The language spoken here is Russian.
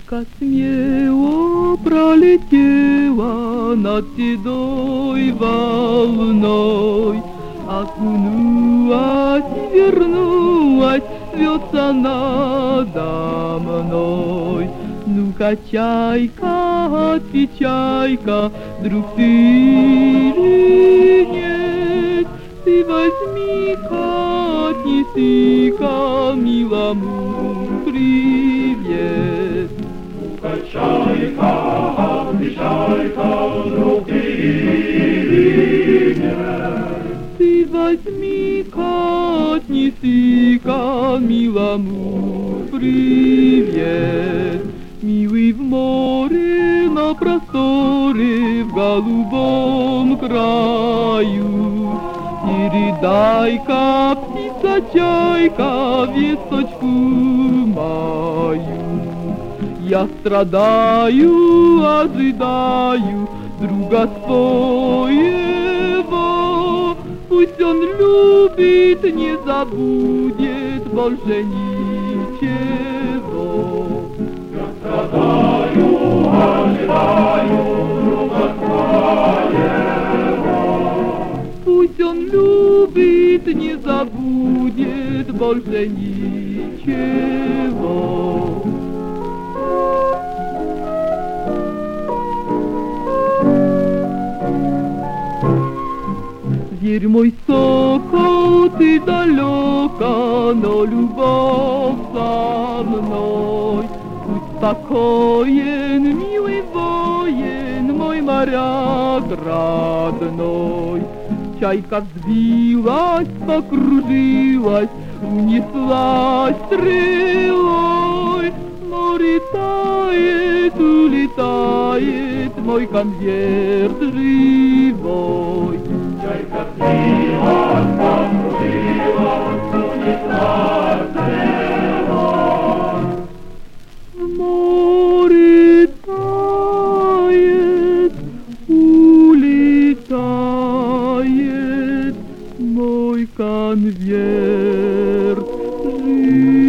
Чайка смело пролетела над седой волной, окунулась и вернулась, вьется надо мной. Ну-ка, чайка, отвечай-ка, друг ты или нет? Ты возьми-ка, отнеси-ка милому привет. Ну-ка, чайка, отвечай-ка, друг ты или нет? Ты возьми-ка, отнеси-ка милому привет. Милый в море, на просторе, в голубом краю, передай-ка, птица-чайка, весточку мою. Я страдаю, ожидаю друга своего, пусть он любит, не забудет больше ничего. Страдаю, ожидаю друга своего. Пусть он любит, не забудет больше ничего. Зверь мой сокол, ты далеко, но любовь со мной. Будь спокоен, милый воин, мой моряк родной. Чайка взвилась, покружилась, унеслась стрелой. Море тает, улетает мой конверт живой. Чайка взвилась, покружилась, унеслась стрелой. В море тает, улетает мой конверт живой.